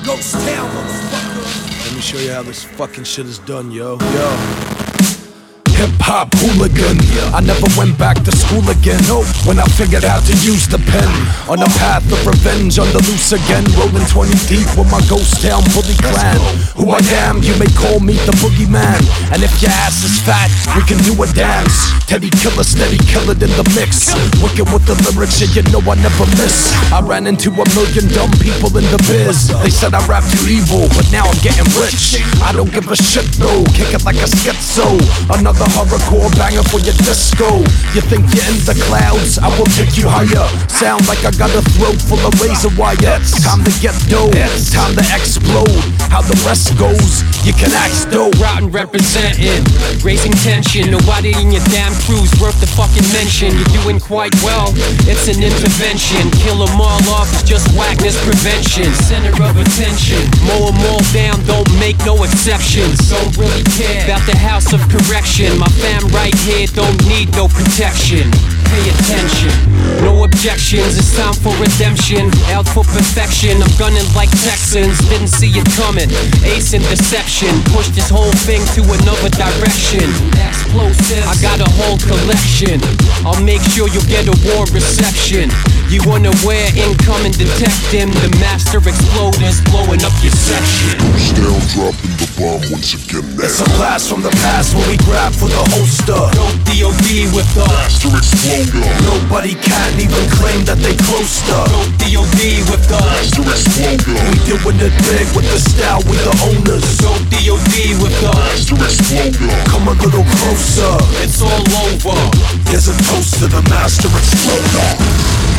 Ghost Town, motherfucker. Let me show you how this fucking shit is done, yo. Hip-hop hooligan, I never went back to school again. When I figured out to use the pen, on a path of revenge, on the loose again, rolling 20 deep with my Ghost Town bully clan. Who I am, you may call me the boogeyman, and if your ass is fat, we can do a dance. Teddy killer, steady killer in the mix, wicked with the lyrics, and you know I never miss. I ran into a million dumb people in the biz. They said I rap too evil, but now I'm getting rich. I don't give a shit though, kick it like a schizo. Another horrorcore banger for your disco. You think you're in the clouds? I will take you higher. Sound like I got a throat full of razor wire. Time to get dough, time to explode. How the rest goes, you can ask though. Rotten representing, raising tension. Nobody in your damn crew's worth the fucking mention. You're doing quite well, it's an intervention. Kill them all off, it's just whackness prevention. Center of attention, mow them all down, don't make no exceptions. Don't really care about the house of correction. My fam right here don't need no protection. Pay attention, no objections, it's time for redemption. Out for perfection, I'm gunning like Texans. Didn't see it coming, ace in deception. Pushed this whole thing to another direction. Explosives, I got a whole collection. I'll make sure you get a warm reception. You unaware, incoming, detect him. The master exploders blowing up your section. Ghost Town dropping the bomb once again now. It's a blast from the past when we grab for the holster. No DOD with the Master Exploder. Nobody can even claim that they close to. No DOD with the Master Exploder. We doing it big with the style, we the owners. No DOD with the Master Exploder. Come a little closer, it's all over. there's a toast to the Master Exploder.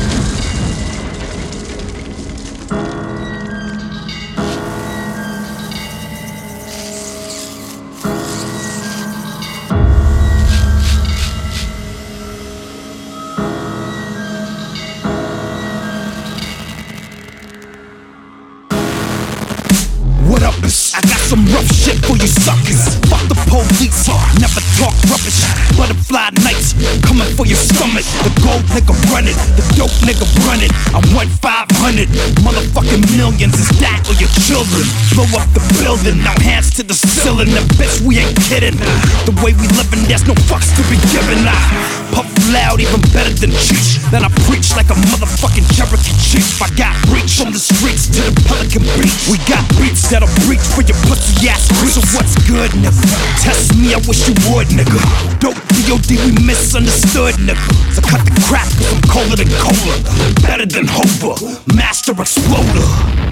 What up, I got some rough shit for you suckers. Fuck the police, never talk rubbish. Butterfly nights, coming for your stomach. The gold nigga running, the dope nigga running. I want 500, motherfucking millions. Is that or your children? Blow up the building, now hands to the ceiling. The bitch, we ain't kidding. The way we living, there's no fucks to be given. I puff loud, even better than Cheech. Then I preach like a motherfucking Cherokee chief. I got reach from the streets to the Pelican Beach. We got beats that'll breach for your pussy ass bitch. So what's good, nigga? Test me, I wish you would, nigga. Dope DOD, we misunderstood, nigga. So cut the crap, cause I'm colder than cola. Better than Hova, Master Exploder.